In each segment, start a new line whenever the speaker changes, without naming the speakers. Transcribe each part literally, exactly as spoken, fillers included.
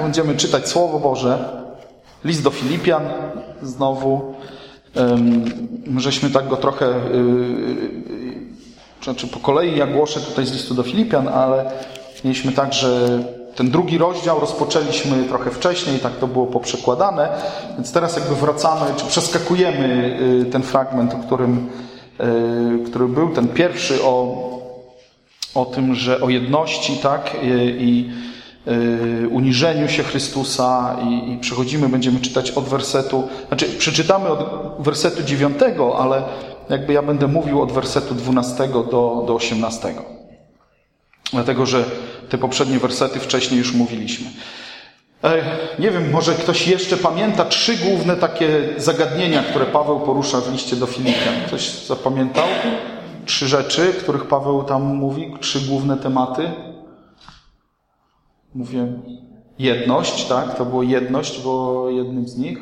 będziemy czytać Słowo Boże, list do Filipian, znowu, um, żeśmy tak go trochę, yy, znaczy po kolei ja głoszę tutaj z listu do Filipian, ale mieliśmy tak, że ten drugi rozdział rozpoczęliśmy trochę wcześniej, tak to było poprzekładane, więc teraz jakby wracamy, czy przeskakujemy yy, ten fragment, o którym, yy, który był, ten pierwszy o, o tym, że o jedności, tak, yy, i uniżeniu się Chrystusa i, i przechodzimy, będziemy czytać od wersetu, znaczy przeczytamy od wersetu dziewiątego, ale jakby ja będę mówił od wersetu dwunastego do, do osiemnastego. Dlatego, że te poprzednie wersety wcześniej już mówiliśmy. Nie wiem, może ktoś jeszcze pamięta trzy główne takie zagadnienia, które Paweł porusza w liście do Filipian. Ktoś zapamiętał? Trzy rzeczy, których Paweł tam mówi, trzy główne tematy. Mówię, jedność, tak? To było jedność, było jednym z nich.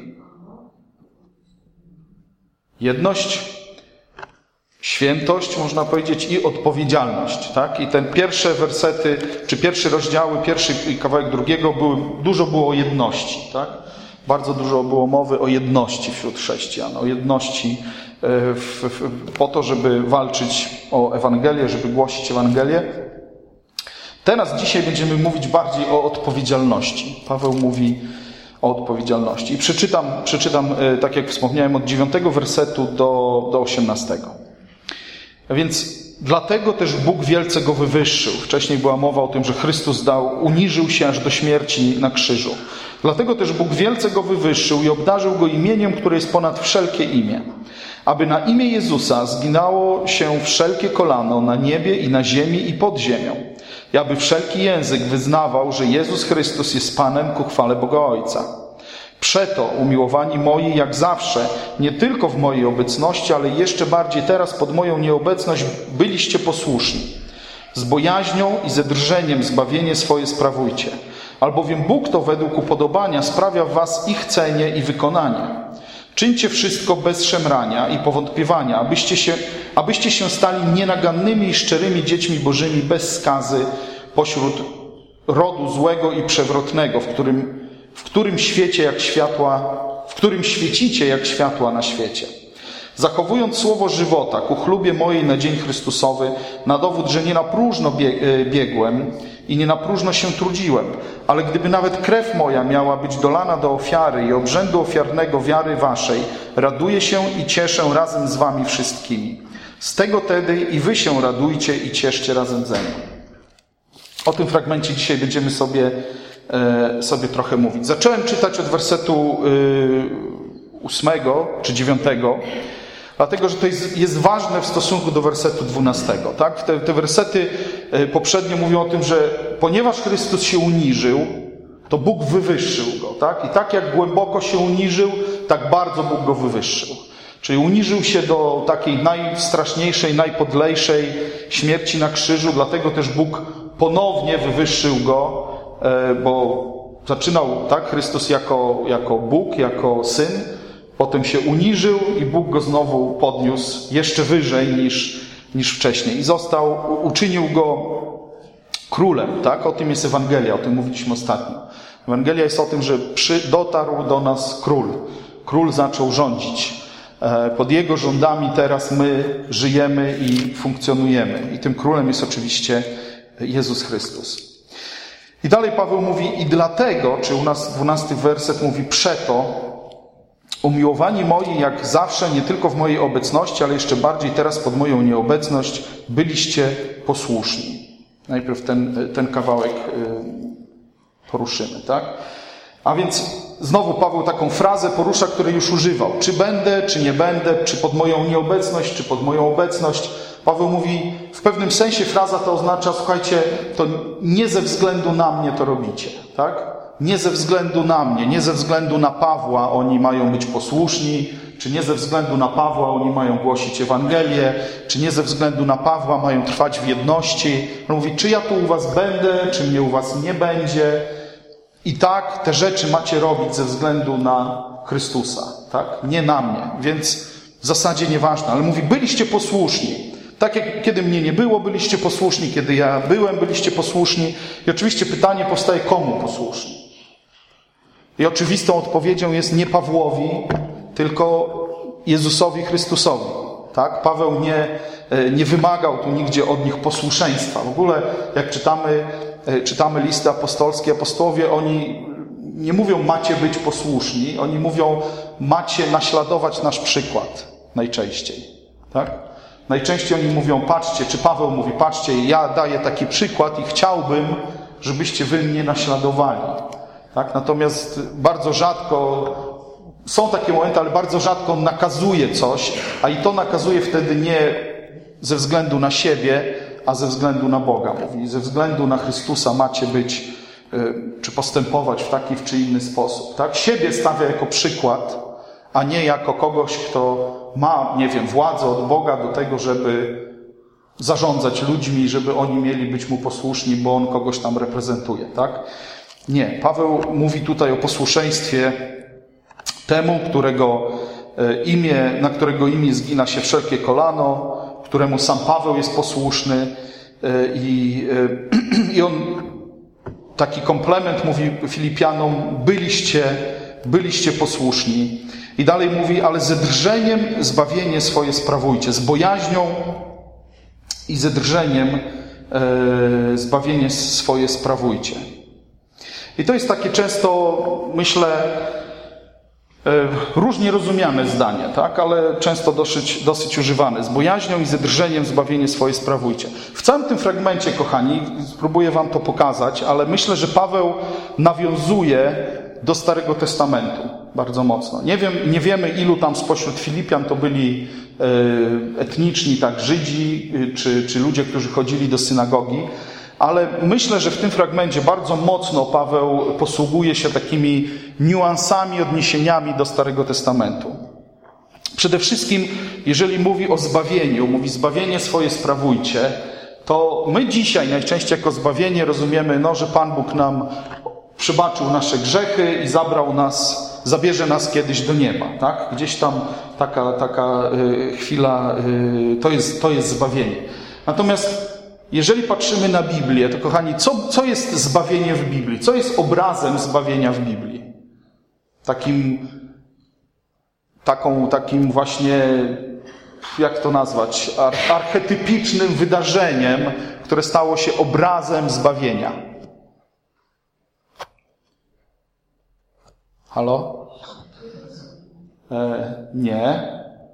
Jedność, świętość, można powiedzieć, i odpowiedzialność, tak? I te pierwsze wersety, czy pierwsze rozdziały, pierwszy i kawałek drugiego, były, dużo było o jedności, tak? Bardzo dużo było mowy o jedności wśród chrześcijan, o jedności w, w, po to, żeby walczyć o Ewangelię, żeby głosić Ewangelię. Teraz, dzisiaj będziemy mówić bardziej o odpowiedzialności. Paweł mówi o odpowiedzialności. I przeczytam, przeczytam tak jak wspomniałem, od dziewiątego wersetu do, do osiemnastego. A więc dlatego też Bóg wielce go wywyższył. Wcześniej była mowa o tym, że Chrystus dał, uniżył się aż do śmierci na krzyżu. Dlatego też Bóg wielce go wywyższył i obdarzył go imieniem, które jest ponad wszelkie imię. Aby na imię Jezusa zginało się wszelkie kolano na niebie i na ziemi i pod ziemią. I aby wszelki język wyznawał, że Jezus Chrystus jest Panem ku chwale Boga Ojca. Przeto, umiłowani moi, jak zawsze, nie tylko w mojej obecności, ale jeszcze bardziej teraz pod moją nieobecność, byliście posłuszni. Z bojaźnią i ze drżeniem zbawienie swoje sprawujcie. Albowiem Bóg to według upodobania sprawia w was i chcenie, i wykonanie. Czyńcie wszystko bez szemrania i powątpiewania, abyście się, abyście się stali nienagannymi i szczerymi dziećmi Bożymi bez skazy pośród rodu złego i przewrotnego, w którym, w którym świecie jak światła, w którym świecicie jak światła na świecie. Zachowując słowo żywota ku chlubie mojej na dzień Chrystusowy, na dowód, że nie na próżno biegłem i nie na próżno się trudziłem, ale gdyby nawet krew moja miała być dolana do ofiary i obrzędu ofiarnego wiary waszej, raduję się i cieszę razem z wami wszystkimi. Z tego tedy i wy się radujcie i cieszcie razem ze mną. O tym fragmencie dzisiaj będziemy sobie, e, sobie trochę mówić. Zacząłem czytać od wersetu e, ósmego czy dziewiątego, dlatego, że to jest, jest ważne w stosunku do wersetu dwunastego. Tak? Te, te wersety poprzednio mówią o tym, że ponieważ Chrystus się uniżył, to Bóg wywyższył go. Tak? I tak jak głęboko się uniżył, tak bardzo Bóg go wywyższył. Czyli uniżył się do takiej najstraszniejszej, najpodlejszej śmierci na krzyżu, dlatego też Bóg ponownie wywyższył go, bo zaczynał tak, Chrystus jako, jako Bóg, jako Syn, potem się uniżył i Bóg go znowu podniósł jeszcze wyżej niż, niż wcześniej. I został, uczynił go królem. Tak? O tym jest Ewangelia, o tym mówiliśmy ostatnio. Ewangelia jest o tym, że przy, dotarł do nas król. Król zaczął rządzić. Pod jego rządami teraz my żyjemy i funkcjonujemy. I tym królem jest oczywiście Jezus Chrystus. I dalej Paweł mówi, i dlatego, czy u nas dwunasty werset mówi, przeto, umiłowani moi, jak zawsze, nie tylko w mojej obecności, ale jeszcze bardziej teraz pod moją nieobecność, byliście posłuszni. Najpierw ten, ten kawałek poruszymy, tak? A więc znowu Paweł taką frazę porusza, której już używał. Czy będę, czy nie będę, czy pod moją nieobecność, czy pod moją obecność. Paweł mówi, w pewnym sensie fraza to oznacza, słuchajcie, to nie ze względu na mnie to robicie, tak? Nie ze względu na mnie, nie ze względu na Pawła oni mają być posłuszni, czy nie ze względu na Pawła oni mają głosić Ewangelię, czy nie ze względu na Pawła mają trwać w jedności. On mówi, czy ja tu u was będę, czy mnie u was nie będzie. I tak te rzeczy macie robić ze względu na Chrystusa, tak? Nie na mnie, więc w zasadzie nieważne, ale mówi, byliście posłuszni. Tak jak kiedy mnie nie było, byliście posłuszni, kiedy ja byłem, byliście posłuszni. I oczywiście pytanie powstaje, komu posłuszni? I oczywistą odpowiedzią jest nie Pawłowi, tylko Jezusowi Chrystusowi. Tak? Paweł nie, nie wymagał tu nigdzie od nich posłuszeństwa. W ogóle jak czytamy, czytamy listy apostolskie, apostołowie, oni nie mówią macie być posłuszni, oni mówią macie naśladować nasz przykład najczęściej. Tak? Najczęściej oni mówią patrzcie, czy Paweł mówi patrzcie, ja daję taki przykład i chciałbym, żebyście wy mnie naśladowali. Tak? Natomiast bardzo rzadko, są takie momenty, ale bardzo rzadko on nakazuje coś, a i to nakazuje wtedy nie ze względu na siebie, a ze względu na Boga. Mówi, ze względu na Chrystusa macie być, czy postępować w taki czy inny sposób. Tak? Siebie stawia jako przykład, a nie jako kogoś, kto ma, nie wiem, władzę od Boga do tego, żeby zarządzać ludźmi, żeby oni mieli być mu posłuszni, bo on kogoś tam reprezentuje. Tak? Nie. Paweł mówi tutaj o posłuszeństwie temu, którego imię, na którego imię zgina się wszelkie kolano, któremu sam Paweł jest posłuszny i, i on taki komplement mówi Filipianom, byliście, byliście posłuszni. I dalej mówi, ale ze drżeniem zbawienie swoje sprawujcie, z bojaźnią i ze drżeniem e, zbawienie swoje sprawujcie. I to jest takie często, myślę, różnie rozumiane zdanie, tak? Ale często dosyć, dosyć używane. Z bojaźnią i ze drżeniem zbawienie swoje sprawujcie. W całym tym fragmencie, kochani, spróbuję wam to pokazać, ale myślę, że Paweł nawiązuje do Starego Testamentu bardzo mocno. Nie wiem, nie wiemy, ilu tam spośród Filipian to byli etniczni, tak, Żydzi, czy, czy ludzie, którzy chodzili do synagogi, ale myślę, że w tym fragmencie bardzo mocno Paweł posługuje się takimi niuansami, odniesieniami do Starego Testamentu. Przede wszystkim, jeżeli mówi o zbawieniu, mówi zbawienie swoje sprawujcie, to my dzisiaj najczęściej jako zbawienie rozumiemy, no, że Pan Bóg nam przebaczył nasze grzechy i zabrał nas, zabierze nas kiedyś do nieba, tak? Gdzieś tam taka, taka y, chwila, y, to jest, to jest zbawienie. Natomiast jeżeli patrzymy na Biblię, to kochani, co, co jest zbawienie w Biblii? Co jest obrazem zbawienia w Biblii? Takim, taką, takim właśnie, jak to nazwać, archetypicznym wydarzeniem, które stało się obrazem zbawienia. Halo? E, nie.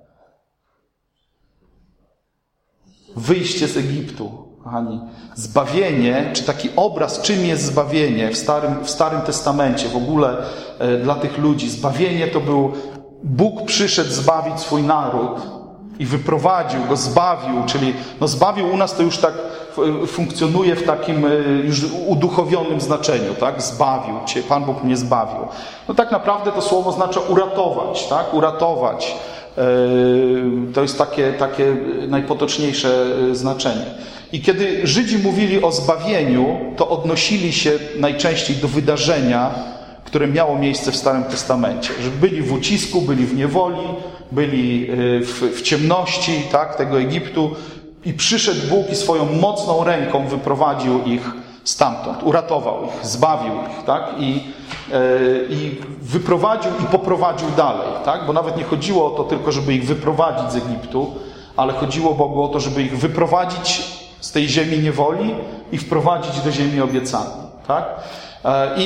Wyjście z Egiptu. Kochani, zbawienie, czy taki obraz, czym jest zbawienie w Starym, w Starym Testamencie, w ogóle e, dla tych ludzi. Zbawienie to był, Bóg przyszedł zbawić swój naród i wyprowadził go, zbawił, czyli no zbawił u nas to już tak funkcjonuje w takim e, już uduchowionym znaczeniu, tak? Zbawił Cię, Pan Bóg mnie zbawił. No tak naprawdę to słowo oznacza uratować, tak? Uratować. E, to jest takie, takie najpotoczniejsze znaczenie. I kiedy Żydzi mówili o zbawieniu, to odnosili się najczęściej do wydarzenia, które miało miejsce w Starym Testamencie. Że byli w ucisku, byli w niewoli, byli w, w ciemności, tak, tego Egiptu i przyszedł Bóg i swoją mocną ręką wyprowadził ich stamtąd, uratował ich, zbawił ich, tak, i, yy, i wyprowadził i poprowadził dalej, tak, bo nawet nie chodziło o to tylko, żeby ich wyprowadzić z Egiptu, ale chodziło Bogu o to, żeby ich wyprowadzić z tej ziemi niewoli i wprowadzić do ziemi obiecanej, tak? I,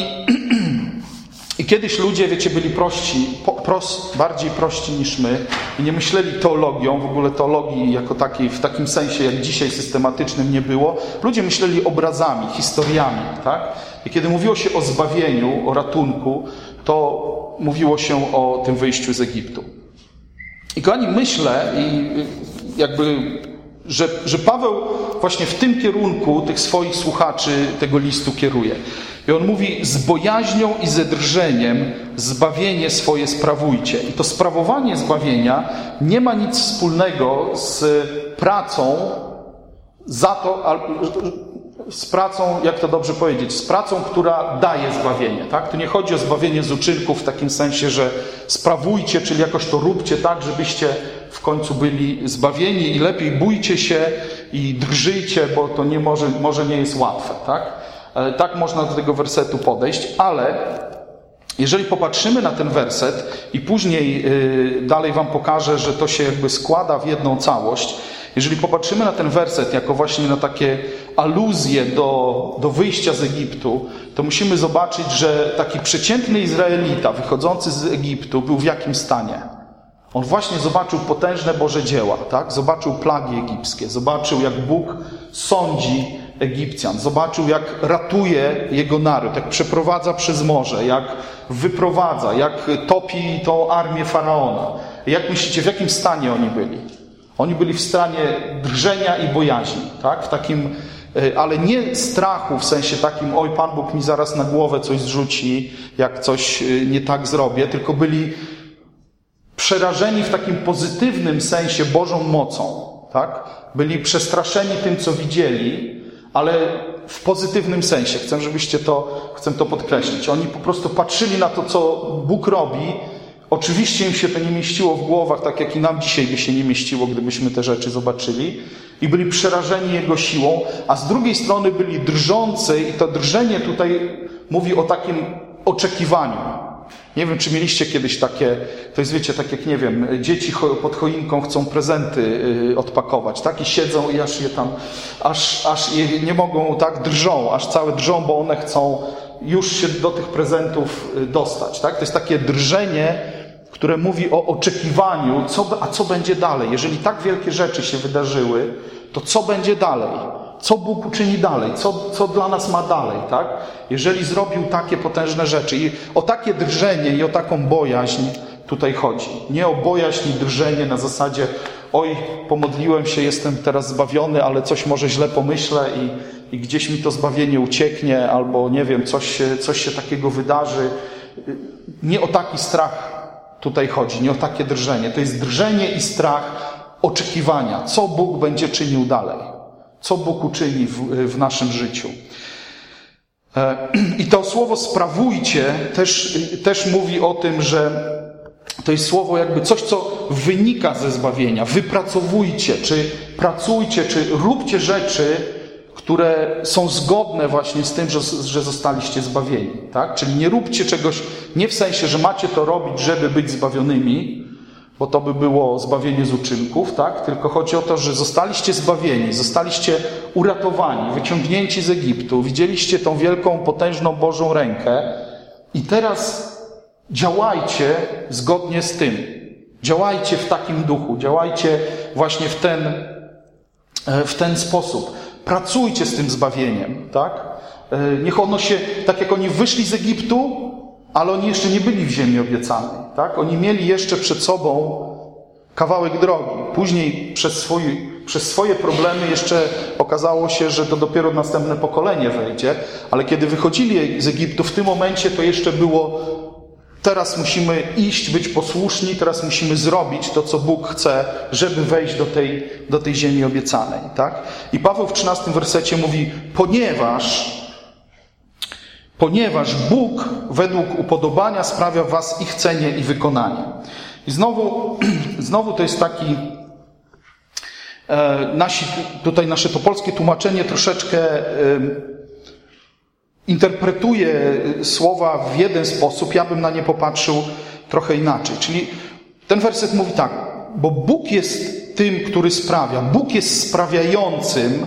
i kiedyś ludzie, wiecie, byli prości, prost, bardziej prości niż my i nie myśleli teologią, w ogóle teologii jako takiej, w takim sensie jak dzisiaj systematycznym nie było. Ludzie myśleli obrazami, historiami, tak? I kiedy mówiło się o zbawieniu, o ratunku, to mówiło się o tym wyjściu z Egiptu. I kochani, myślę i jakby Że, że Paweł właśnie w tym kierunku tych swoich słuchaczy tego listu kieruje. I on mówi, z bojaźnią i ze drżeniem zbawienie swoje sprawujcie. I to sprawowanie zbawienia nie ma nic wspólnego z pracą za to, z pracą, jak to dobrze powiedzieć, z pracą, która daje zbawienie. Tak? Tu nie chodzi o zbawienie z uczynków w takim sensie, że sprawujcie, czyli jakoś to róbcie tak, żebyście w końcu byli zbawieni i lepiej bójcie się i drżyjcie, bo to nie może, może nie jest łatwe. Tak? Tak można do tego wersetu podejść, ale Jeżeli popatrzymy na ten werset i później dalej wam pokażę, że to się jakby składa w jedną całość, jeżeli popatrzymy na ten werset jako właśnie na takie aluzje do, do wyjścia z Egiptu, to musimy zobaczyć, że taki przeciętny Izraelita wychodzący z Egiptu był w jakim stanie? On właśnie zobaczył potężne Boże dzieła, tak? Zobaczył plagi egipskie, zobaczył, jak Bóg sądzi Egipcjan, zobaczył, jak ratuje jego naród, jak przeprowadza przez morze, jak wyprowadza, jak topi tą armię Faraona. Jak myślicie, w jakim stanie oni byli? Oni byli w stanie drżenia i bojaźni, tak? W takim, ale nie strachu w sensie takim, oj, Pan Bóg mi zaraz na głowę coś zrzuci, jak coś nie tak zrobię, tylko byli przerażeni w takim pozytywnym sensie Bożą mocą, tak? Byli przestraszeni tym, co widzieli, ale w pozytywnym sensie. Chcę, żebyście to, chcę to podkreślić. Oni po prostu patrzyli na to, co Bóg robi. Oczywiście im się to nie mieściło w głowach, tak jak i nam dzisiaj by się nie mieściło, gdybyśmy te rzeczy zobaczyli. I byli przerażeni Jego siłą, a z drugiej strony byli drżący i to drżenie tutaj mówi o takim oczekiwaniu. Nie wiem, czy mieliście kiedyś takie, to jest, wiecie, tak jak, nie wiem, dzieci pod choinką chcą prezenty odpakować, tak? I siedzą i aż je tam, aż, aż je nie mogą, tak? Drżą, aż całe drżą, bo one chcą już się do tych prezentów dostać, tak? To jest takie drżenie, które mówi o oczekiwaniu, co, a co będzie dalej? Jeżeli tak wielkie rzeczy się wydarzyły, to co będzie dalej? Co Bóg uczyni dalej? Co, co dla nas ma dalej, tak? Jeżeli zrobił takie potężne rzeczy. I o takie drżenie i o taką bojaźń tutaj chodzi. Nie o bojaźń i drżenie na zasadzie oj, pomodliłem się, jestem teraz zbawiony, ale coś może źle pomyślę i, i gdzieś mi to zbawienie ucieknie, albo nie wiem, coś się, coś się takiego wydarzy. Nie o taki strach tutaj chodzi, nie o takie drżenie. To jest drżenie i strach oczekiwania. Co Bóg będzie czynił dalej? Co Bóg uczyni w, w naszym życiu. I to słowo sprawujcie też, też mówi o tym, że to jest słowo jakby coś, co wynika ze zbawienia. Wypracowujcie, czy pracujcie, czy róbcie rzeczy, które są zgodne właśnie z tym, że, że zostaliście zbawieni. Tak? Czyli nie róbcie czegoś, nie w sensie, że macie to robić, żeby być zbawionymi, bo to by było zbawienie z uczynków, tak? Tylko chodzi o to, że zostaliście zbawieni, zostaliście uratowani, wyciągnięci z Egiptu, widzieliście tą wielką, potężną Bożą rękę i teraz działajcie zgodnie z tym. Działajcie w takim duchu, działajcie właśnie w ten, w ten sposób. Pracujcie z tym zbawieniem, tak? Niech ono się, tak jak oni wyszli z Egiptu, ale oni jeszcze nie byli w ziemi obiecanej, tak? Oni mieli jeszcze przed sobą kawałek drogi. Później przez, swój, przez swoje problemy jeszcze okazało się, że to dopiero następne pokolenie wejdzie, ale kiedy wychodzili z Egiptu, w tym momencie to jeszcze było teraz musimy iść, być posłuszni, teraz musimy zrobić to, co Bóg chce, żeby wejść do tej, do tej ziemi obiecanej, tak? I Paweł w trzynastym wersecie mówi, ponieważ Ponieważ Bóg według upodobania sprawia w was i chcenie, i wykonanie. I znowu, znowu to jest taki, e, nasi, tutaj nasze to polskie tłumaczenie troszeczkę e, interpretuje słowa w jeden sposób, ja bym na nie popatrzył trochę inaczej. Czyli ten werset mówi tak, bo Bóg jest tym, który sprawia, Bóg jest sprawiającym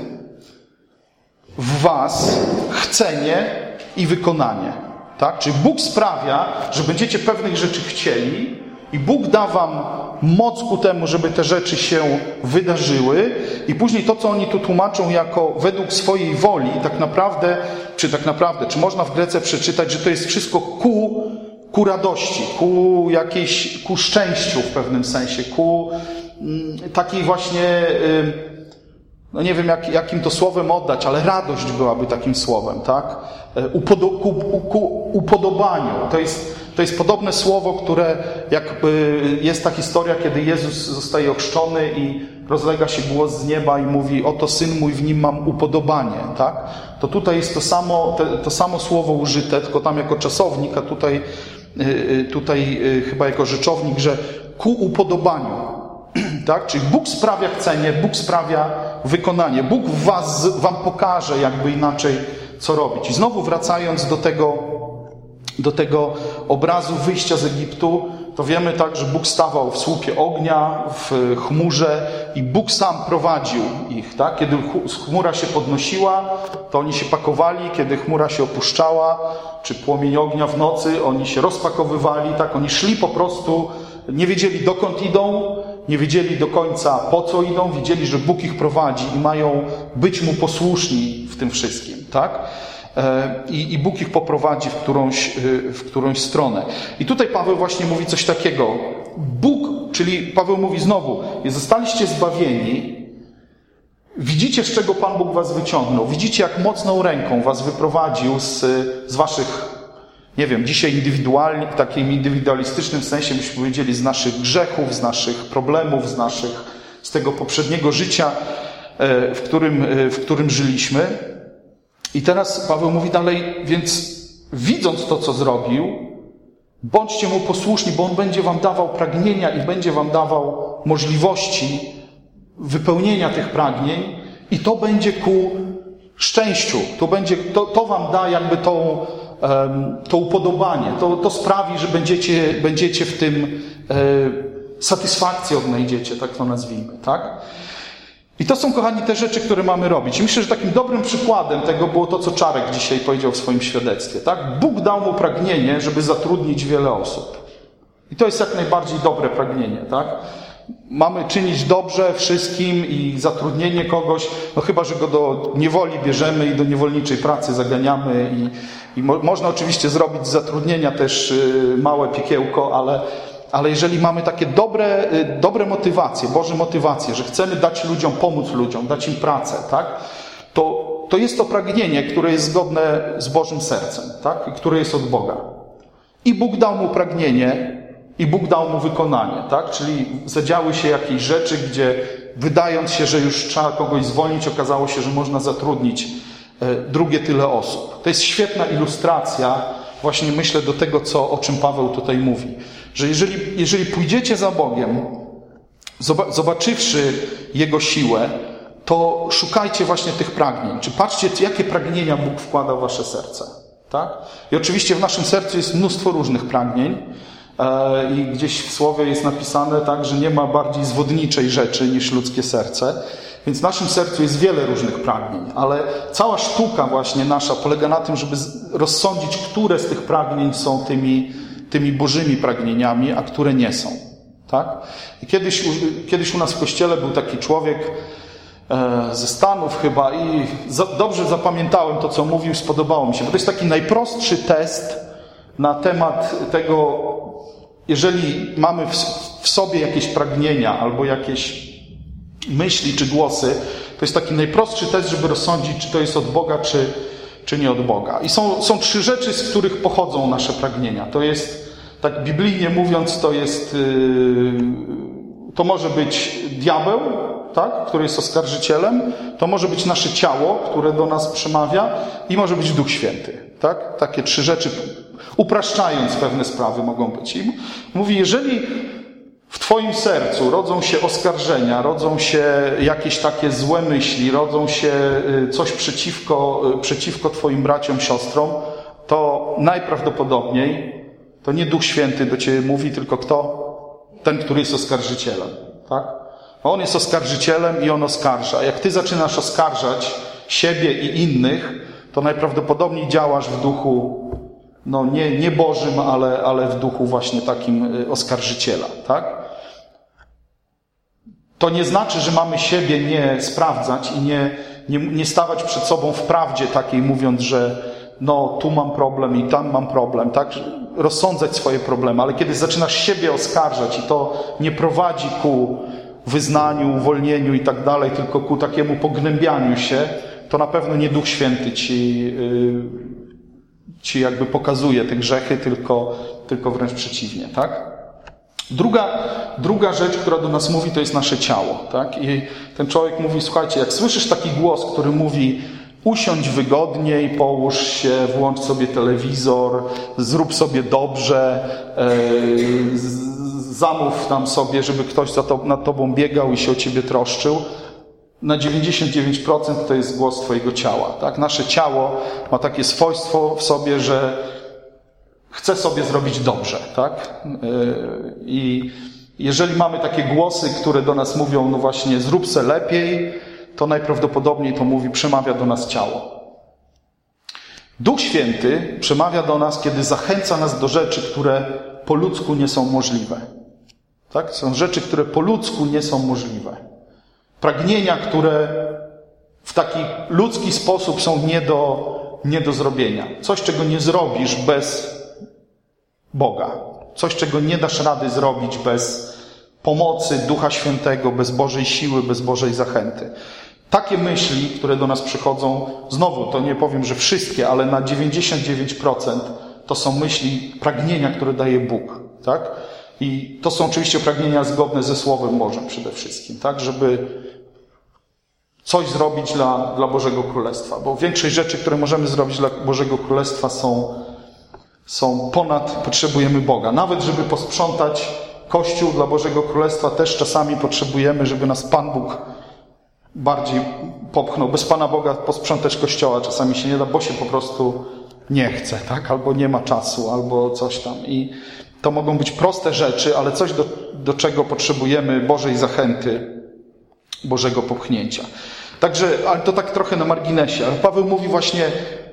w was chcenie i wykonanie. Tak? Czyli Bóg sprawia, że będziecie pewnych rzeczy chcieli i Bóg da wam moc ku temu, żeby te rzeczy się wydarzyły i później to, co oni tu tłumaczą jako według swojej woli, tak naprawdę, czy tak naprawdę, czy można w Grece przeczytać, że to jest wszystko ku, ku radości, ku jakiejś, ku szczęściu w pewnym sensie, ku mm, takiej właśnie... Yy, no nie wiem, jak, jakim to słowem oddać, ale radość byłaby takim słowem, tak? Upodo, ku, ku, upodobaniu. To jest, to jest podobne słowo, które jakby jest ta historia, kiedy Jezus zostaje ochrzczony i rozlega się głos z nieba i mówi, oto Syn mój, w nim mam upodobanie, tak? To tutaj jest to samo, to, to samo słowo użyte, tylko tam jako czasownik, a tutaj, tutaj chyba jako rzeczownik, że ku upodobaniu. Tak? Czyli Bóg sprawia chcenie, Bóg sprawia wykonanie. Bóg w was, wam pokaże jakby inaczej, co robić. I znowu wracając do tego, do tego obrazu wyjścia z Egiptu, to wiemy tak, że Bóg stawał w słupie ognia, w chmurze i Bóg sam prowadził ich. Tak? Kiedy chmura się podnosiła, to oni się pakowali, kiedy chmura się opuszczała, czy płomień ognia w nocy, oni się rozpakowywali, tak? Oni szli po prostu, nie wiedzieli dokąd idą, nie wiedzieli do końca po co idą, wiedzieli, że Bóg ich prowadzi i mają być Mu posłuszni w tym wszystkim. Tak? I, I Bóg ich poprowadzi w którąś, w którąś stronę. I tutaj Paweł właśnie mówi coś takiego. Bóg, czyli Paweł mówi znowu, zostaliście zbawieni, widzicie, z czego Pan Bóg was wyciągnął, widzicie, jak mocną ręką was wyprowadził z, z waszych, nie wiem, dzisiaj indywidualnie, w takim indywidualistycznym sensie byśmy powiedzieli, z naszych grzechów, z naszych problemów, z naszych, z tego poprzedniego życia, w którym, w którym żyliśmy. I teraz Paweł mówi dalej, więc widząc to, co zrobił, bądźcie Mu posłuszni, bo On będzie wam dawał pragnienia i będzie wam dawał możliwości wypełnienia tych pragnień i to będzie ku szczęściu. To, będzie, to, to wam da jakby tą, um, to upodobanie. To, to sprawi, że będziecie, będziecie w tym e, satysfakcję odnajdziecie, tak to nazwijmy, tak? I to są, kochani, te rzeczy, które mamy robić. I myślę, że takim dobrym przykładem tego było to, co Czarek dzisiaj powiedział w swoim świadectwie. Tak? Bóg dał mu pragnienie, żeby zatrudnić wiele osób. I to jest jak najbardziej dobre pragnienie. Tak? Mamy czynić dobrze wszystkim i zatrudnienie kogoś, no chyba, że go do niewoli bierzemy i do niewolniczej pracy zaganiamy. I, i mo- można oczywiście zrobić z zatrudnienia też yy, małe piekiełko, ale... Ale jeżeli mamy takie dobre, dobre motywacje, Boże motywacje, że chcemy dać ludziom, pomóc ludziom, dać im pracę, tak? To, to jest to pragnienie, które jest zgodne z Bożym sercem, tak? I które jest od Boga. I Bóg dał mu pragnienie i Bóg dał mu wykonanie, tak? Czyli zadziały się jakieś rzeczy, gdzie wydając się, że już trzeba kogoś zwolnić, okazało się, że można zatrudnić drugie tyle osób. To jest świetna ilustracja właśnie, myślę, do tego, co, o czym Paweł tutaj mówi. Że jeżeli, jeżeli pójdziecie za Bogiem, zobaczywszy Jego siłę, to szukajcie właśnie tych pragnień. Czy patrzcie, jakie pragnienia Bóg wkłada w wasze serce. Tak? I oczywiście w naszym sercu jest mnóstwo różnych pragnień e, i gdzieś w Słowie jest napisane tak, że nie ma bardziej zwodniczej rzeczy niż ludzkie serce. Więc w naszym sercu jest wiele różnych pragnień, ale cała sztuka właśnie nasza polega na tym, żeby rozsądzić, które z tych pragnień są tymi, tymi Bożymi pragnieniami, a które nie są. Tak? I kiedyś, kiedyś u nas w kościele był taki człowiek e, ze Stanów chyba i za, dobrze zapamiętałem to, co mówił, spodobało mi się, bo to jest taki najprostszy test na temat tego, jeżeli mamy w, w sobie jakieś pragnienia albo jakieś myśli czy głosy, to jest taki najprostszy test, żeby rozsądzić, czy to jest od Boga, czy, czy nie od Boga. I są, są trzy rzeczy, z których pochodzą nasze pragnienia. To jest, tak biblijnie mówiąc, to jest, yy, to może być diabeł, tak, który jest oskarżycielem, to może być nasze ciało, które do nas przemawia i może być Duch Święty. Tak? Takie trzy rzeczy, upraszczając pewne sprawy, mogą być. I mówi, jeżeli w twoim sercu rodzą się oskarżenia, rodzą się jakieś takie złe myśli, rodzą się coś przeciwko, przeciwko twoim braciom, siostrom, to najprawdopodobniej to nie Duch Święty do ciebie mówi, tylko kto? Ten, który jest oskarżycielem. Tak? On jest oskarżycielem i on oskarża. Jak ty zaczynasz oskarżać siebie i innych, to najprawdopodobniej działasz w duchu, no nie, nie Bożym, ale, ale w duchu właśnie takim oskarżyciela. Tak? To nie znaczy, że mamy siebie nie sprawdzać i nie, nie, nie stawać przed sobą w prawdzie takiej, mówiąc, że no tu mam problem i tam mam problem, tak? Rozsądzać swoje problemy, ale kiedy zaczynasz siebie oskarżać i to nie prowadzi ku wyznaniu, uwolnieniu i tak dalej, tylko ku takiemu pognębianiu się, to na pewno nie Duch Święty ci, yy, ci jakby pokazuje te grzechy, tylko, tylko wręcz przeciwnie, tak? Druga, druga rzecz, która do nas mówi, to jest nasze ciało, tak? I ten człowiek mówi, słuchajcie, jak słyszysz taki głos, który mówi, usiądź wygodniej, połóż się, włącz sobie telewizor, zrób sobie dobrze, yy, zamów tam sobie, żeby ktoś za to, nad tobą biegał i się o ciebie troszczył. Na dziewięćdziesiąt dziewięć procent to jest głos twojego ciała. Tak? Nasze ciało ma takie swojstwo w sobie, że chce sobie zrobić dobrze, tak? I jeżeli mamy takie głosy, które do nas mówią, no właśnie, zrób se lepiej, to najprawdopodobniej to mówi, przemawia do nas ciało. Duch Święty przemawia do nas, kiedy zachęca nas do rzeczy, które po ludzku nie są możliwe. Tak? Są rzeczy, które po ludzku nie są możliwe. Pragnienia, które w taki ludzki sposób są nie do, nie do zrobienia. Coś, czego nie zrobisz bez Boga. Coś, czego nie dasz rady zrobić bez pomocy Ducha Świętego, bez Bożej siły, bez Bożej zachęty. Takie myśli, które do nas przychodzą, znowu to nie powiem, że wszystkie, ale na dziewięćdziesiąt dziewięć procent to są myśli, pragnienia, które daje Bóg. Tak? I to są oczywiście pragnienia zgodne ze Słowem Bożym przede wszystkim, tak? Żeby coś zrobić dla, dla Bożego Królestwa. Bo większość rzeczy, które możemy zrobić dla Bożego Królestwa są, są ponad, potrzebujemy Boga. Nawet żeby posprzątać Kościół dla Bożego Królestwa, też czasami potrzebujemy, żeby nas Pan Bóg bardziej popchnął. Bez Pana Boga posprzątać Kościoła czasami się nie da, bo się po prostu nie chce, tak? Albo nie ma czasu, albo coś tam. I to mogą być proste rzeczy, ale coś, do, do czego potrzebujemy Bożej zachęty, Bożego popchnięcia. Także, ale to tak trochę na marginesie. Ale Paweł mówi właśnie,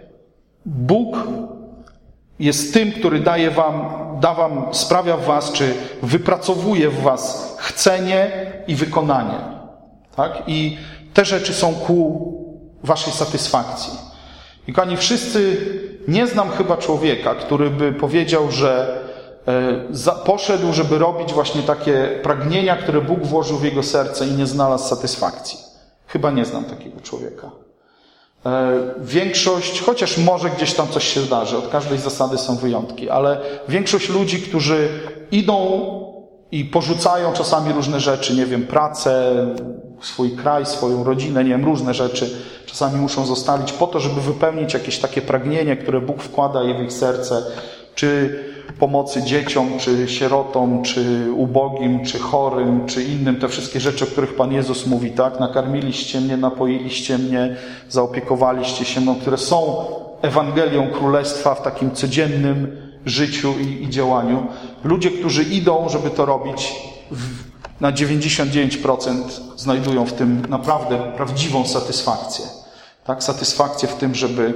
Bóg jest tym, który daje wam, da wam, sprawia w was, czy wypracowuje w was chcenie i wykonanie. Tak? I te rzeczy są ku waszej satysfakcji. I kochani, wszyscy, nie znam chyba człowieka, który by powiedział, że e, poszedł, żeby robić właśnie takie pragnienia, które Bóg włożył w jego serce i nie znalazł satysfakcji. Chyba nie znam takiego człowieka. E, większość, chociaż może gdzieś tam coś się zdarzy, od każdej zasady są wyjątki, ale większość ludzi, którzy idą i porzucają czasami różne rzeczy, nie wiem, pracę, swój kraj, swoją rodzinę, nie wiem, różne rzeczy czasami muszą zostawić po to, żeby wypełnić jakieś takie pragnienie, które Bóg wkłada je w ich serce, czy pomocy dzieciom, czy sierotom, czy ubogim, czy chorym, czy innym, te wszystkie rzeczy, o których Pan Jezus mówi, tak? Nakarmiliście mnie, napoiliście mnie, zaopiekowaliście się mną, które są Ewangelią Królestwa w takim codziennym życiu i, i działaniu. Ludzie, którzy idą, żeby to robić, w, na dziewięćdziesiąt dziewięć procent znajdują w tym naprawdę prawdziwą satysfakcję. Tak? Satysfakcję w tym, żeby,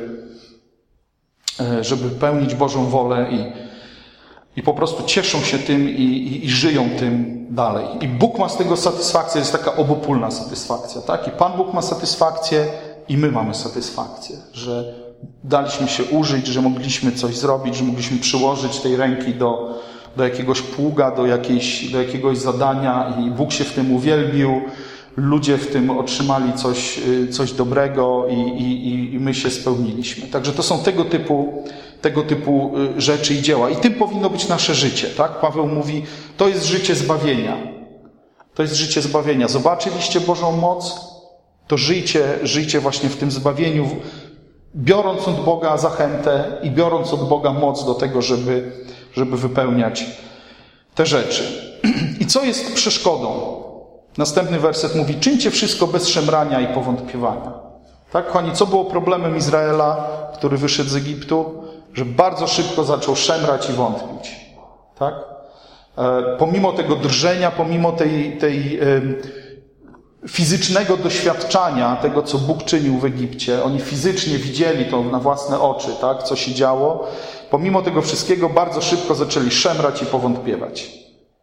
żeby pełnić Bożą wolę i, i po prostu cieszą się tym i, i, i żyją tym dalej. I Bóg ma z tego satysfakcję, jest taka obopólna satysfakcja. Tak? I Pan Bóg ma satysfakcję i my mamy satysfakcję, że daliśmy się użyć, że mogliśmy coś zrobić, że mogliśmy przyłożyć tej ręki do, do jakiegoś pługa, do, jakiejś, do jakiegoś zadania i Bóg się w tym uwielbił, ludzie w tym otrzymali coś, coś dobrego i, i, i my się spełniliśmy. Także to są tego typu, tego typu rzeczy i dzieła. I tym powinno być nasze życie. Tak? Paweł mówi, to jest życie zbawienia. To jest życie zbawienia. Zobaczyliście Bożą moc? To żyjcie, żyjcie właśnie w tym zbawieniu, biorąc od Boga zachętę i biorąc od Boga moc do tego, żeby, żeby wypełniać te rzeczy. I co jest przeszkodą? Następny werset mówi, czyńcie wszystko bez szemrania i powątpiewania. Tak, kochani, co było problemem Izraela, który wyszedł z Egiptu? Że bardzo szybko zaczął szemrać i wątpić. Tak? E, pomimo tego drżenia, pomimo tej, tej e, fizycznego doświadczania tego, co Bóg czynił w Egipcie, oni fizycznie widzieli to na własne oczy, tak, co się działo, pomimo tego wszystkiego bardzo szybko zaczęli szemrać i powątpiewać.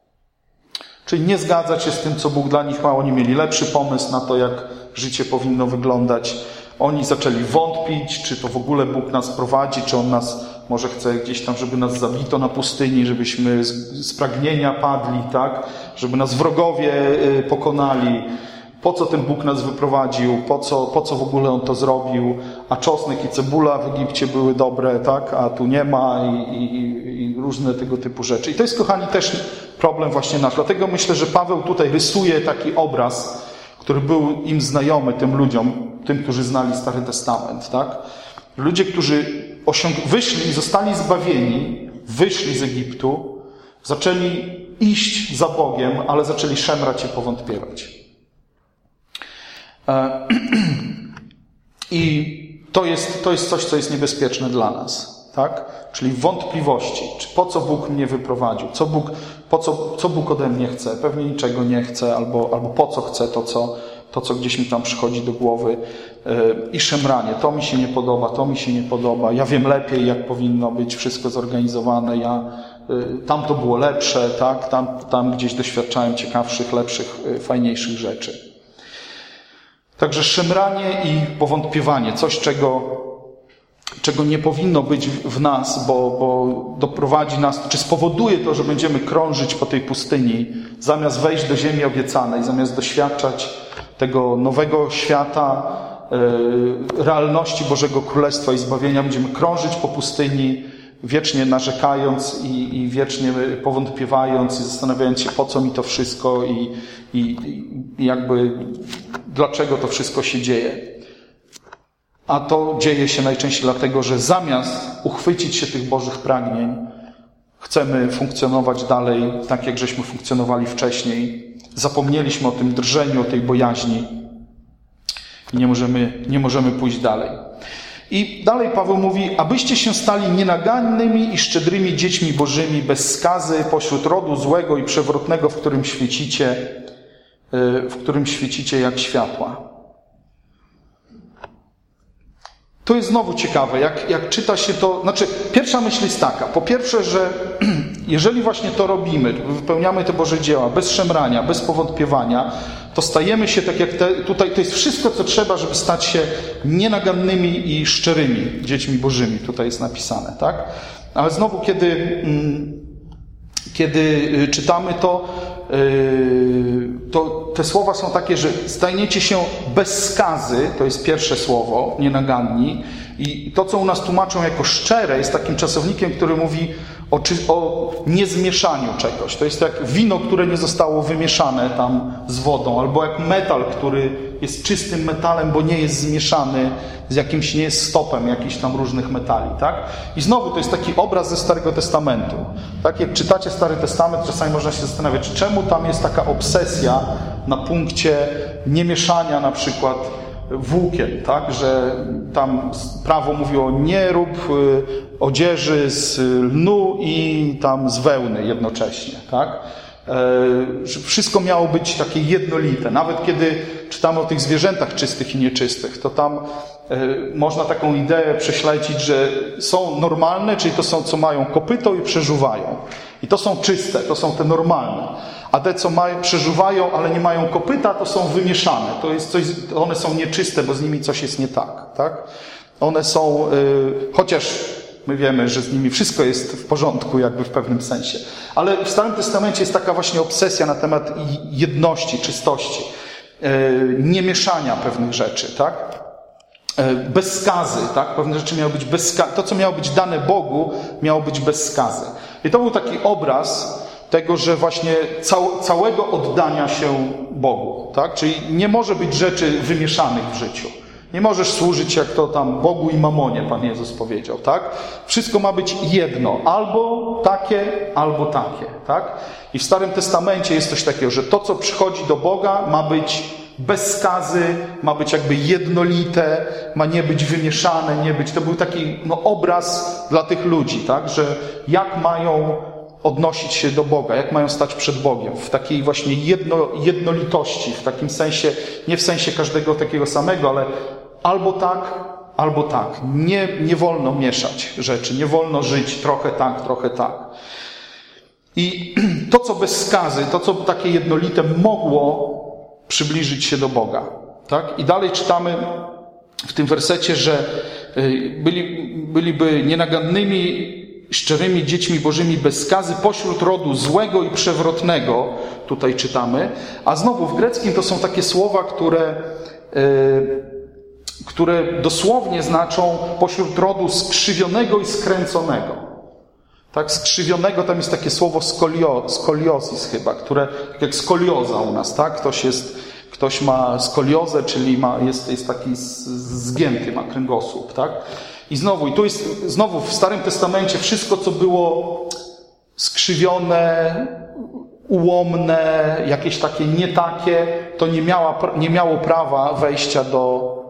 Czyli nie zgadzać się z tym, co Bóg dla nich ma. Oni mieli lepszy pomysł na to, jak życie powinno wyglądać. Oni zaczęli wątpić, czy to w ogóle Bóg nas prowadzi, czy On nas może chce gdzieś tam, żeby nas zabito na pustyni, żebyśmy z, z pragnienia padli, tak? Żeby nas wrogowie pokonali. Po co ten Bóg nas wyprowadził? Po co, po co w ogóle On to zrobił? A czosnek i cebula w Egipcie były dobre, tak? A tu nie ma i, i, i różne tego typu rzeczy. I to jest, kochani, też problem właśnie nasz. Dlatego myślę, że Paweł tutaj rysuje taki obraz, który był im znajomy, tym ludziom, tym, którzy znali Stary Testament, tak? Ludzie, którzy osiąg- wyszli, zostali zbawieni, wyszli z Egiptu, zaczęli iść za Bogiem, ale zaczęli szemrać i powątpiewać. I to jest, to jest coś, co jest niebezpieczne dla nas. tak? Czyli wątpliwości, czy po co Bóg mnie wyprowadził, co Bóg, po co, co Bóg ode mnie chce, pewnie niczego nie chce, albo, albo po co chce to co, to, co gdzieś mi tam przychodzi do głowy. I szemranie, to mi się nie podoba, to mi się nie podoba, ja wiem lepiej, jak powinno być wszystko zorganizowane, ja, tam to było lepsze, tak? tam, tam gdzieś doświadczałem ciekawszych, lepszych, fajniejszych rzeczy. Także szemranie i powątpiewanie, coś czego, czego nie powinno być w nas, bo, bo doprowadzi nas, czy spowoduje to, że będziemy krążyć po tej pustyni, zamiast wejść do ziemi obiecanej, zamiast doświadczać tego nowego świata, realności Bożego Królestwa i zbawienia, będziemy krążyć po pustyni, wiecznie narzekając i, i wiecznie powątpiewając i zastanawiając się, po co mi to wszystko i, i, i jakby dlaczego to wszystko się dzieje. A to dzieje się najczęściej dlatego, że zamiast uchwycić się tych Bożych pragnień, chcemy funkcjonować dalej tak, jak żeśmy funkcjonowali wcześniej. Zapomnieliśmy o tym drżeniu, o tej bojaźni i nie możemy, nie możemy pójść dalej. I dalej Paweł mówi, abyście się stali nienagannymi i szczodrymi dziećmi Bożymi, bez skazy, pośród rodu złego i przewrotnego, w którym świecicie, w którym świecicie jak światła. To jest znowu ciekawe, jak, jak czyta się to, znaczy pierwsza myśl jest taka, po pierwsze, że jeżeli właśnie to robimy, wypełniamy te Boże dzieła bez szemrania, bez powątpiewania, to stajemy się tak jak te, tutaj, to jest wszystko, co trzeba, żeby stać się nienagannymi i szczerymi dziećmi Bożymi, tutaj jest napisane, tak? Ale znowu, kiedy, kiedy czytamy to, to te słowa są takie, że staniecie się bez skazy, to jest pierwsze słowo, nienaganni, i to, co u nas tłumaczą jako szczere, jest takim czasownikiem, który mówi o, czy, o niezmieszaniu czegoś. To jest jak wino, które nie zostało wymieszane tam z wodą, albo jak metal, który jest czystym metalem, bo nie jest zmieszany z jakimś, nie jest stopem jakichś tam różnych metali, tak? I znowu to jest taki obraz ze Starego Testamentu. Tak, jak czytacie Stary Testament, czasami można się zastanawiać, czemu tam jest taka obsesja na punkcie niemieszania na przykład włókien, tak? Że tam prawo mówi o nie rób odzieży z lnu i tam z wełny jednocześnie, tak? Że wszystko miało być takie jednolite. Nawet kiedy czytamy o tych zwierzętach czystych i nieczystych, to tam można taką ideę prześledzić, że są normalne, czyli to są, co mają kopyto i przeżuwają. I to są czyste, to są te normalne. A te, co mają, przeżuwają, ale nie mają kopyta, to są wymieszane. To jest coś, one są nieczyste, bo z nimi coś jest nie tak, tak? One są, yy, chociaż my wiemy, że z nimi wszystko jest w porządku, jakby w pewnym sensie. Ale w Starym Testamencie jest taka właśnie obsesja na temat jedności, czystości, yy, niemieszania pewnych rzeczy, tak? Bez skazy, tak? Pewne rzeczy miały być bez skazy. To, co miało być dane Bogu, miało być bez skazy. I to był taki obraz tego, że właśnie cał, całego oddania się Bogu, tak? Czyli nie może być rzeczy wymieszanych w życiu. Nie możesz służyć jak to tam Bogu i mamonie, Pan Jezus powiedział, tak? Wszystko ma być jedno. Albo takie, albo takie, tak? I w Starym Testamencie jest coś takiego, że to, co przychodzi do Boga, ma być bez skazy, ma być jakby jednolite, ma nie być wymieszane, nie być... To był taki no, obraz dla tych ludzi, tak? Że jak mają odnosić się do Boga, jak mają stać przed Bogiem, w takiej właśnie jedno, jednolitości, w takim sensie, nie w sensie każdego takiego samego, ale albo tak, albo tak. Nie, nie wolno mieszać rzeczy, nie wolno żyć trochę tak, trochę tak. I to, co bez skazy, to, co takie jednolite mogło przybliżyć się do Boga. Tak? I dalej czytamy w tym wersecie, że byli, byliby nienagannymi, szczerymi dziećmi Bożymi bez skazy pośród rodu złego i przewrotnego, tutaj czytamy. A znowu w greckim to są takie słowa, które, yy, które dosłownie znaczą pośród rodu skrzywionego i skręconego. Tak, skrzywionego, tam jest takie słowo skolio, skoliozis chyba, które, tak jak skolioza u nas, tak? Ktoś jest, ktoś ma skoliozę, czyli ma, jest, jest taki zgięty, ma kręgosłup, tak? I znowu, i tu jest, znowu w Starym Testamencie wszystko, co było skrzywione, ułomne, jakieś takie nie takie, to nie, miała, nie miało prawa wejścia do,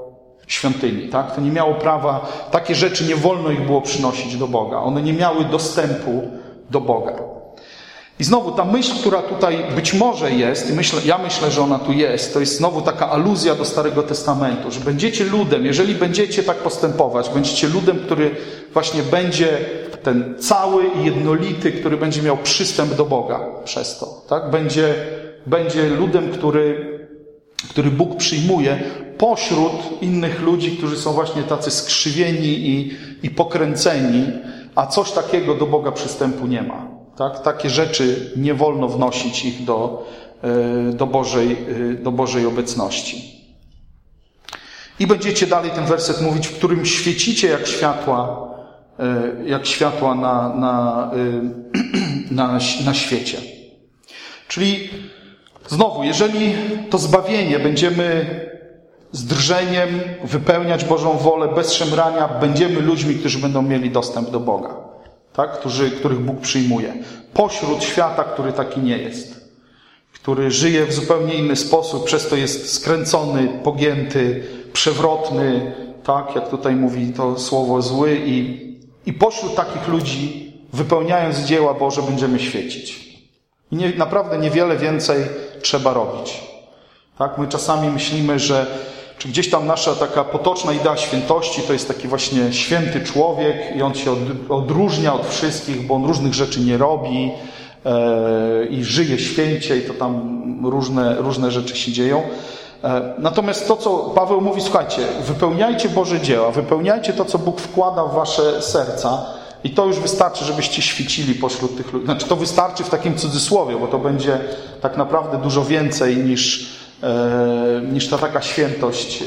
świątyni, tak? To nie miało prawa, takie rzeczy nie wolno ich było przynosić do Boga. One nie miały dostępu do Boga. I znowu ta myśl, która tutaj być może jest, i myślę, ja myślę, że ona tu jest, to jest znowu taka aluzja do Starego Testamentu, że będziecie ludem, jeżeli będziecie tak postępować, będziecie ludem, który właśnie będzie ten cały i jednolity, który będzie miał przystęp do Boga przez to, tak? Będzie, będzie ludem, który, który Bóg przyjmuje pośród innych ludzi, którzy są właśnie tacy skrzywieni i, i pokręceni, a coś takiego do Boga przystępu nie ma. Tak? Takie rzeczy nie wolno wnosić ich do, do, Bożej, do Bożej obecności. I będziecie dalej ten werset mówić, w którym świecicie jak światła, jak światła na, na, na, na świecie. Czyli znowu, jeżeli to zbawienie będziemy z drżeniem wypełniać Bożą wolę, bez szemrania, będziemy ludźmi, którzy będą mieli dostęp do Boga. Tak? Którzy, których Bóg przyjmuje. Pośród świata, który taki nie jest. Który żyje w zupełnie inny sposób, przez to jest skręcony, pogięty, przewrotny, tak? Jak tutaj mówi to słowo zły. I, i pośród takich ludzi, wypełniając dzieła Boże, będziemy świecić. I nie, naprawdę niewiele więcej trzeba robić. Tak? My czasami myślimy, że czy gdzieś tam nasza taka potoczna idea świętości to jest taki właśnie święty człowiek i on się odróżnia od wszystkich, bo on różnych rzeczy nie robi e, i żyje święcie i to tam różne, różne rzeczy się dzieją. E, natomiast to, co Paweł mówi, słuchajcie, wypełniajcie Boże dzieła, wypełniajcie to, co Bóg wkłada w wasze serca i to już wystarczy, żebyście świecili pośród tych ludzi. Znaczy to wystarczy w takim cudzysłowie, bo to będzie tak naprawdę dużo więcej niż niż ta taka świętość,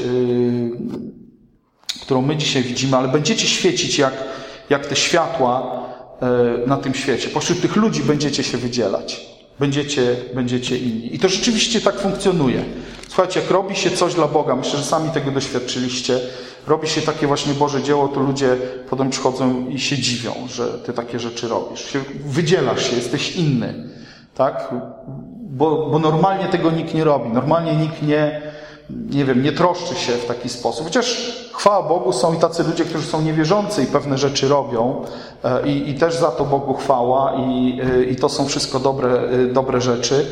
którą my dzisiaj widzimy, ale będziecie świecić jak, jak te światła na tym świecie. Pośród tych ludzi będziecie się wydzielać. Będziecie, będziecie inni. I to rzeczywiście tak funkcjonuje. Słuchajcie, jak robi się coś dla Boga, myślę, że sami tego doświadczyliście, robi się takie właśnie Boże dzieło, to ludzie potem przychodzą i się dziwią, że ty takie rzeczy robisz. Wydzielasz się, jesteś inny. Tak? Bo, bo normalnie tego nikt nie robi. Normalnie nikt nie, nie wiem, nie troszczy się w taki sposób. Chociaż chwała Bogu, są i tacy ludzie, którzy są niewierzący i pewne rzeczy robią i, i też za to Bogu chwała i, i to są wszystko dobre, dobre rzeczy.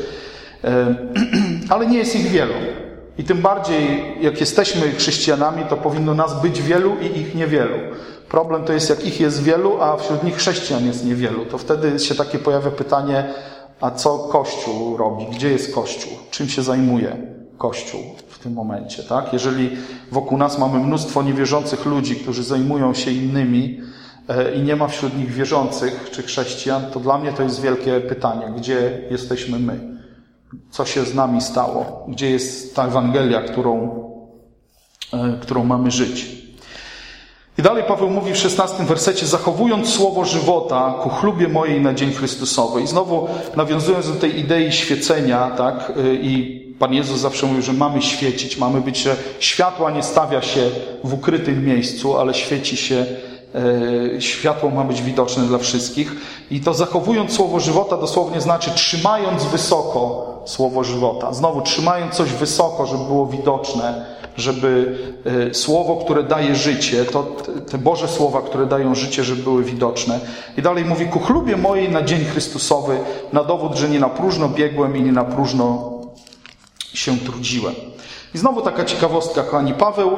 Ale nie jest ich wielu. I tym bardziej, jak jesteśmy chrześcijanami, to powinno nas być wielu i ich niewielu. Problem to jest, jak ich jest wielu, a wśród nich chrześcijan jest niewielu. To wtedy się takie pojawia pytanie, a co Kościół robi? Gdzie jest Kościół? Czym się zajmuje Kościół w tym momencie? Tak? Jeżeli wokół nas mamy mnóstwo niewierzących ludzi, którzy zajmują się innymi e, i nie ma wśród nich wierzących czy chrześcijan, to dla mnie to jest wielkie pytanie. Gdzie jesteśmy my? Co się z nami stało? Gdzie jest ta Ewangelia, którą, e, którą mamy żyć? I dalej Paweł mówi w szesnastym wersecie, zachowując słowo żywota ku chlubie mojej na dzień Chrystusowy. I znowu nawiązując do tej idei świecenia, tak, i Pan Jezus zawsze mówił, że mamy świecić, mamy być, że światła nie stawia się w ukrytym miejscu, ale świeci się, e, światło ma być widoczne dla wszystkich. I to zachowując słowo żywota dosłownie znaczy trzymając wysoko słowo żywota. Znowu trzymając coś wysoko, żeby było widoczne, żeby słowo, które daje życie, to te Boże słowa, które dają życie, żeby były widoczne. I dalej mówi, ku chlubie mojej na dzień Chrystusowy, na dowód, że nie na próżno biegłem i nie na próżno się trudziłem. I znowu taka ciekawostka, kochani. Paweł,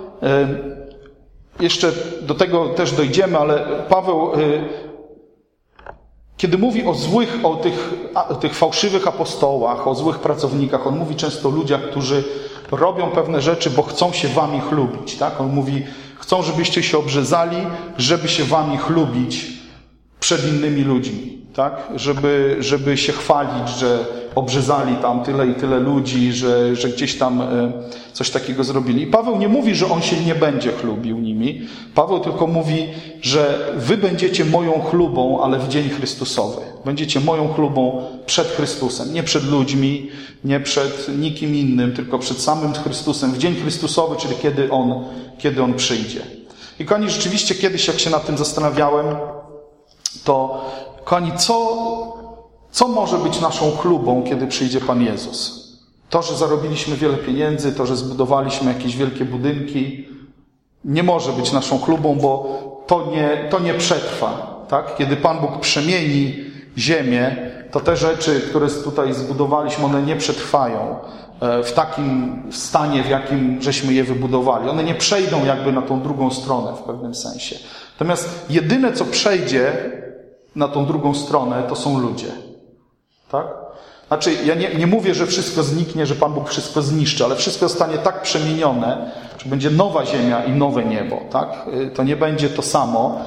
jeszcze do tego też dojdziemy, ale Paweł, kiedy mówi o złych, o tych, o tych fałszywych apostołach, o złych pracownikach, on mówi często o ludziach, którzy robią pewne rzeczy, bo chcą się wami chlubić. Tak? On mówi, chcą, żebyście się obrzezali, żeby się wami chlubić przed innymi ludźmi. Tak? Żeby, żeby się chwalić, że obrzezali tam tyle i tyle ludzi, że, że gdzieś tam coś takiego zrobili. I Paweł nie mówi, że on się nie będzie chlubił nimi. Paweł tylko mówi, że wy będziecie moją chlubą, ale w dzień Chrystusowy. Będziecie moją chlubą przed Chrystusem. Nie przed ludźmi, nie przed nikim innym, tylko przed samym Chrystusem. W dzień Chrystusowy, czyli kiedy On, kiedy On przyjdzie. I kochani, rzeczywiście kiedyś, jak się nad tym zastanawiałem, to kochani, co, co może być naszą chlubą, kiedy przyjdzie Pan Jezus? To, że zarobiliśmy wiele pieniędzy, to, że zbudowaliśmy jakieś wielkie budynki, nie może być naszą chlubą, bo to nie, to nie przetrwa. Tak? Kiedy Pan Bóg przemieni ziemię, to te rzeczy, które tutaj zbudowaliśmy, one nie przetrwają w takim stanie, w jakim żeśmy je wybudowali. One nie przejdą jakby na tą drugą stronę w pewnym sensie. Natomiast jedyne, co przejdzie na tą drugą stronę, to są ludzie. Tak? Znaczy, ja nie, nie mówię, że wszystko zniknie, że Pan Bóg wszystko zniszczy, ale wszystko zostanie tak przemienione, że będzie nowa ziemia i nowe niebo. Tak? To nie będzie to samo.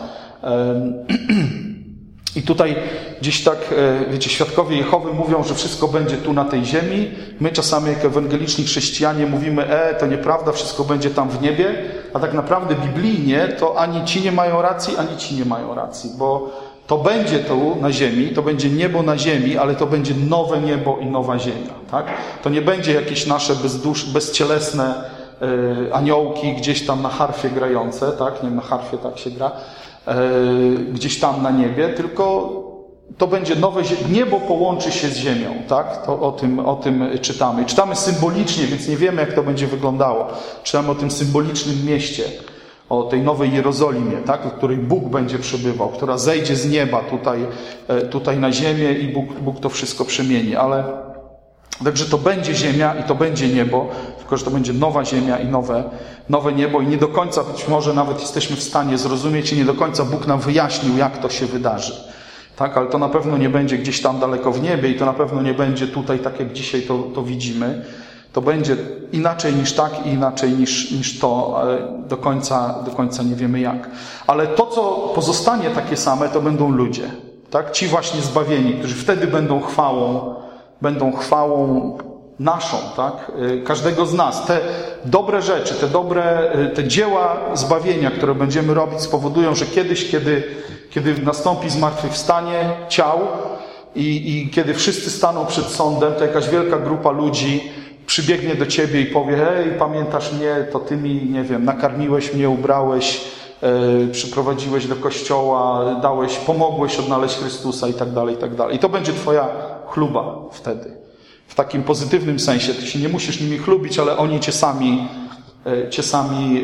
I tutaj gdzieś tak, wiecie, świadkowie Jehowy mówią, że wszystko będzie tu na tej ziemi. My czasami jako ewangeliczni chrześcijanie mówimy, e, to nieprawda, wszystko będzie tam w niebie. A tak naprawdę biblijnie to ani ci nie mają racji, ani ci nie mają racji. Bo to będzie tu na ziemi, to będzie niebo na ziemi, ale to będzie nowe niebo i nowa ziemia. Tak? To nie będzie jakieś nasze bezdusz, bezcielesne y, aniołki gdzieś tam na harfie grające. Tak? Nie wiem, na harfie tak się gra. Gdzieś tam na niebie, tylko to będzie nowe niebo połączy się z ziemią, tak? To o tym, o tym czytamy. I czytamy symbolicznie, więc nie wiemy, jak to będzie wyglądało. Czytamy o tym symbolicznym mieście, o tej nowej Jerozolimie, tak? W której Bóg będzie przebywał, która zejdzie z nieba tutaj, tutaj na ziemię i Bóg, Bóg to wszystko przemieni, ale także to będzie ziemia i to będzie niebo, tylko że to będzie nowa ziemia i nowe, nowe niebo i nie do końca być może nawet jesteśmy w stanie zrozumieć i nie do końca Bóg nam wyjaśnił, jak to się wydarzy. Tak, ale to na pewno nie będzie gdzieś tam daleko w niebie i to na pewno nie będzie tutaj tak, jak dzisiaj to, to widzimy. To będzie inaczej niż tak i inaczej niż, niż to, ale do końca, do końca nie wiemy jak. Ale to, co pozostanie takie same, to będą ludzie. Tak? Ci właśnie zbawieni, którzy wtedy będą chwałą będą chwałą naszą, tak? Każdego z nas. Te dobre rzeczy, te dobre, te dzieła zbawienia, które będziemy robić, spowodują, że kiedyś, kiedy, kiedy nastąpi zmartwychwstanie ciał i, i kiedy wszyscy staną przed sądem, to jakaś wielka grupa ludzi przybiegnie do ciebie i powie, hej, pamiętasz mnie, to ty mi, nie wiem, nakarmiłeś mnie, ubrałeś, yy, przyprowadziłeś do kościoła, dałeś, pomogłeś odnaleźć Chrystusa i tak dalej, i tak dalej. I to będzie twoja chluba wtedy. W takim pozytywnym sensie. Ty się nie musisz nimi chlubić, ale oni cię sami, cię sami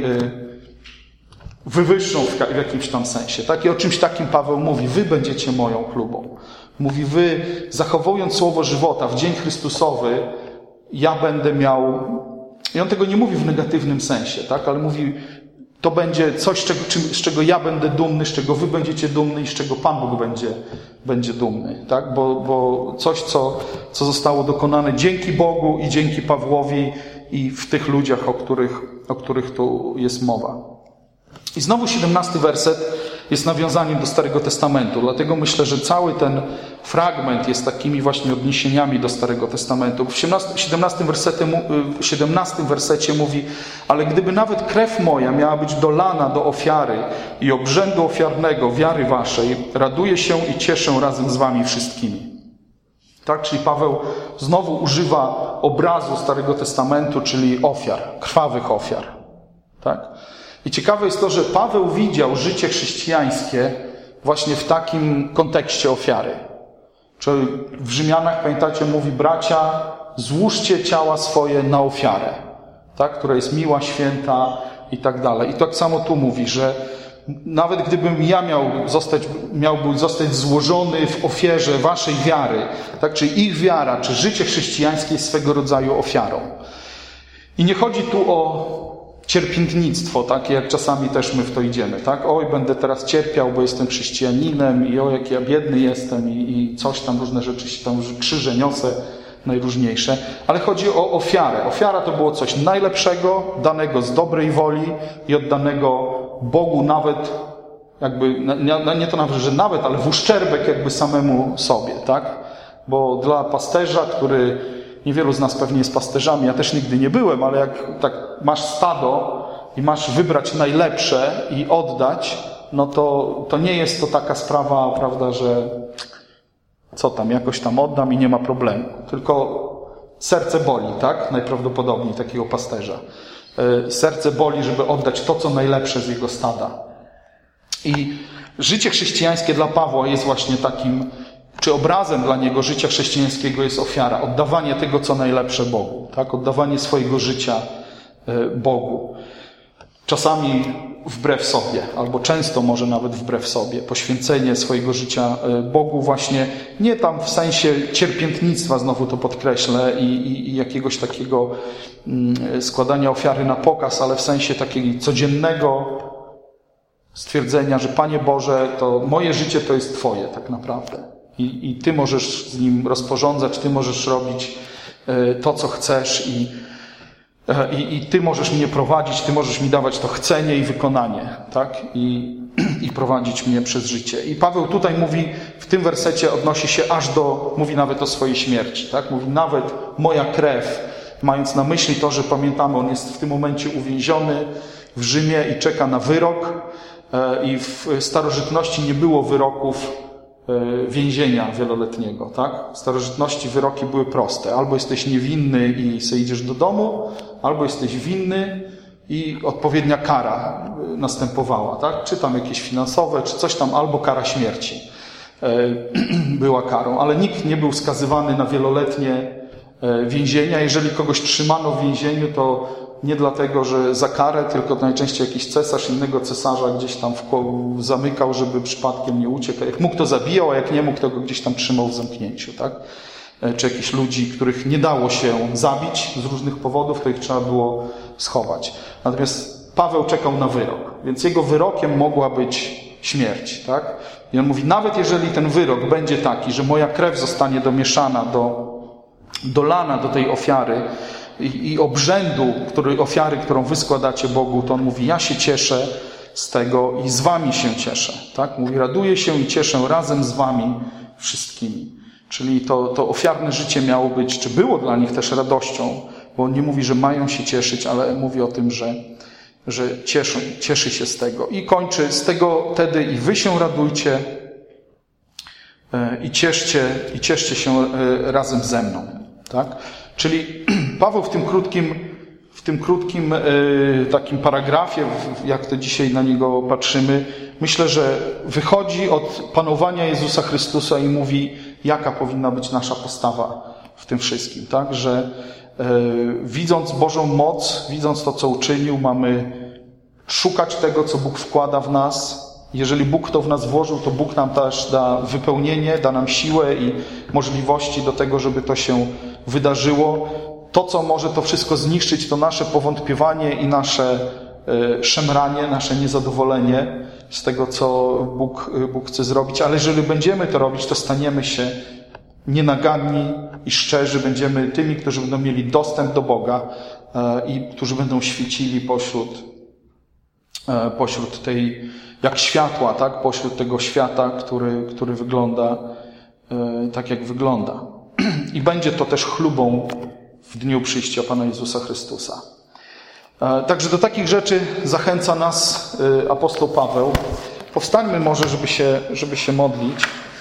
wywyższą w jakimś tam sensie. Tak? I o czymś takim Paweł mówi. Wy będziecie moją chlubą. Mówi, wy zachowując słowo żywota w dzień Chrystusowy, ja będę miał... I on tego nie mówi w negatywnym sensie, tak? Ale mówi, to będzie coś, z czego, z czego ja będę dumny, z czego wy będziecie dumni i z czego Pan Bóg będzie, będzie dumny. Tak? Bo, bo coś, co, co zostało dokonane dzięki Bogu i dzięki Pawłowi i w tych ludziach, o których, o których tu jest mowa. I znowu siedemnasty werset jest nawiązaniem do Starego Testamentu. Dlatego myślę, że cały ten fragment jest takimi właśnie odniesieniami do Starego Testamentu. W siedemnastym wersecie, w siedemnastym wersecie mówi, ale gdyby nawet krew moja miała być dolana do ofiary i obrzędu ofiarnego wiary waszej, raduję się i cieszę razem z wami wszystkimi. Tak, czyli Paweł znowu używa obrazu Starego Testamentu, czyli ofiar, krwawych ofiar. Tak? I ciekawe jest to, że Paweł widział życie chrześcijańskie właśnie w takim kontekście ofiary. Czyli w Rzymianach, pamiętacie, mówi, bracia, złóżcie ciała swoje na ofiarę, tak? Która jest miła, święta i tak dalej. I tak samo tu mówi, że nawet gdybym ja miał zostać, miałby zostać złożony w ofierze waszej wiary, tak? Czyli ich wiara, czy życie chrześcijańskie jest swego rodzaju ofiarą. I nie chodzi tu o cierpiętnictwo, takie jak czasami też my w to idziemy, tak? Oj, będę teraz cierpiał, bo jestem chrześcijaninem i o, jak ja biedny jestem i, i coś tam, różne rzeczy się tam, krzyże niosę, najróżniejsze. Ale chodzi o ofiarę. Ofiara to było coś najlepszego, danego z dobrej woli i oddanego Bogu nawet, jakby, nie, nie to nawet, że nawet, ale w uszczerbek jakby samemu sobie, tak? Bo dla pasterza, który niewielu z nas pewnie jest pasterzami, ja też nigdy nie byłem, ale jak tak masz stado i masz wybrać najlepsze i oddać, no to, to nie jest to taka sprawa, prawda, że co tam, jakoś tam oddam i nie ma problemu. Tylko serce boli, tak? Najprawdopodobniej takiego pasterza. Serce boli, żeby oddać to, co najlepsze z jego stada. I życie chrześcijańskie dla Pawła jest właśnie takim, czy obrazem dla niego życia chrześcijańskiego jest ofiara, oddawanie tego, co najlepsze Bogu, tak? Oddawanie swojego życia Bogu. czasami wbrew sobie, albo często może nawet wbrew sobie, poświęcenie swojego życia Bogu właśnie, nie tam w sensie cierpiętnictwa, znowu to podkreślę, i, i, i jakiegoś takiego mm, składania ofiary na pokaz, ale w sensie takiego codziennego stwierdzenia, że Panie Boże, to moje życie to jest Twoje tak naprawdę. I, i Ty możesz z nim rozporządzać, Ty możesz robić y, to, co chcesz i I, I Ty możesz mnie prowadzić, Ty możesz mi dawać to chcenie i wykonanie, tak? I, i prowadzić mnie przez życie. I Paweł tutaj mówi, w tym wersecie odnosi się aż do, mówi nawet o swojej śmierci, tak? Mówi nawet moja krew, mając na myśli to, że pamiętamy, on jest w tym momencie uwięziony w Rzymie i czeka na wyrok. I w starożytności nie było wyroków więzienia wieloletniego, tak? W starożytności wyroki były proste. Albo jesteś niewinny i sobie idziesz do domu, albo jesteś winny i odpowiednia kara następowała, tak? Czy tam jakieś finansowe, czy coś tam, albo kara śmierci była karą. Ale nikt nie był skazywany na wieloletnie więzienia. Jeżeli kogoś trzymano w więzieniu, to nie dlatego, że za karę, tylko najczęściej jakiś cesarz innego cesarza gdzieś tam w koło zamykał, żeby przypadkiem nie uciekł. Jak mógł, to zabijał, a jak nie mógł, to go gdzieś tam trzymał w zamknięciu, tak? Czy jakichś ludzi, których nie dało się zabić z różnych powodów, to ich trzeba było schować. Natomiast Paweł czekał na wyrok, więc jego wyrokiem mogła być śmierć, tak? I on mówi, nawet jeżeli ten wyrok będzie taki, że moja krew zostanie domieszana, do, dolana do tej ofiary, I, i obrzędu, który, ofiary, którą wy składacie Bogu, to on mówi, ja się cieszę z tego i z wami się cieszę. Tak? Mówi, raduję się i cieszę razem z wami wszystkimi. Czyli to, to ofiarne życie miało być, czy było dla nich też radością, bo on nie mówi, że mają się cieszyć, ale mówi o tym, że, że cieszy, cieszy się z tego. I kończy, z tego wtedy i wy się radujcie i cieszcie, i cieszcie się razem ze mną. Tak? Czyli Paweł w tym krótkim, w tym krótkim yy, takim paragrafie, jak to dzisiaj na niego patrzymy, myślę, że wychodzi od panowania Jezusa Chrystusa i mówi, jaka powinna być nasza postawa w tym wszystkim. Tak? Że yy, widząc Bożą moc, widząc to, co uczynił, mamy szukać tego, co Bóg wkłada w nas. Jeżeli Bóg to w nas włożył, to Bóg nam też da wypełnienie, da nam siłę i możliwości do tego, żeby to się wydarzyło. To, co może to wszystko zniszczyć, to nasze powątpiewanie i nasze y, szemranie, nasze niezadowolenie z tego, co Bóg, Bóg chce zrobić. Ale jeżeli będziemy to robić, to staniemy się nienaganni i szczerzy. Będziemy tymi, którzy będą mieli dostęp do Boga y, i którzy będą świecili pośród, y, pośród tej, jak światła, tak? Pośród tego świata, który, który wygląda y, tak, jak wygląda. I będzie to też chlubą w dniu przyjścia Pana Jezusa Chrystusa. Także do takich rzeczy zachęca nas apostoł Paweł. Powstańmy może, żeby się, żeby się modlić.